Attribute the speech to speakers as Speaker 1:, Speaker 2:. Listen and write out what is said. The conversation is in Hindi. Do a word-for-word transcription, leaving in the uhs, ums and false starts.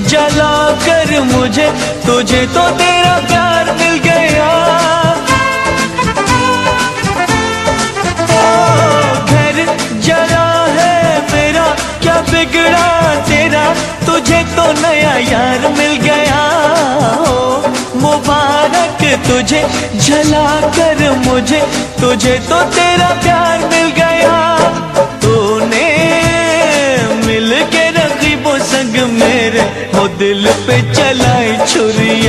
Speaker 1: जला कर मुझे, तुझे तो तेरा प्यार मिल गया। ओ घर जला है मेरा, क्या बिगड़ा तेरा, तुझे तो नया यार मिल गया। ओ मुबारक तुझे जला कर मुझे, तुझे तो तेरा प्यार मिल गया। तूने मिल के रकीबों संग मेरे हो दिल पे चलाई छुरिया।